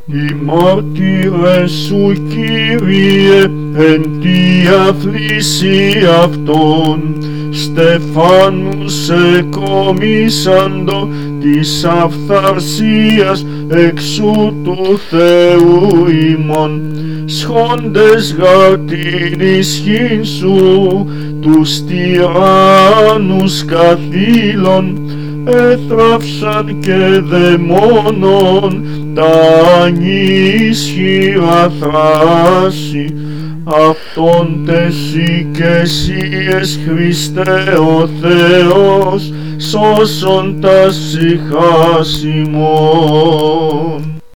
Οι μάρτυρες σου, Κύριε, εν τη αθλίση αυτών, Στεφάνου σε κομίσαντο της αυθαρσίας εξού του Θεού ημών, σχόντες γαρ την ισχύν σου, τους τυράννους καθήλων, έθραυσαν και δαιμόνων τα ανίσχυρα θράση. Αυτόν τεσί και εσύ ες Χριστέ ο Θεός, σώσον τας ψυχάς ημών.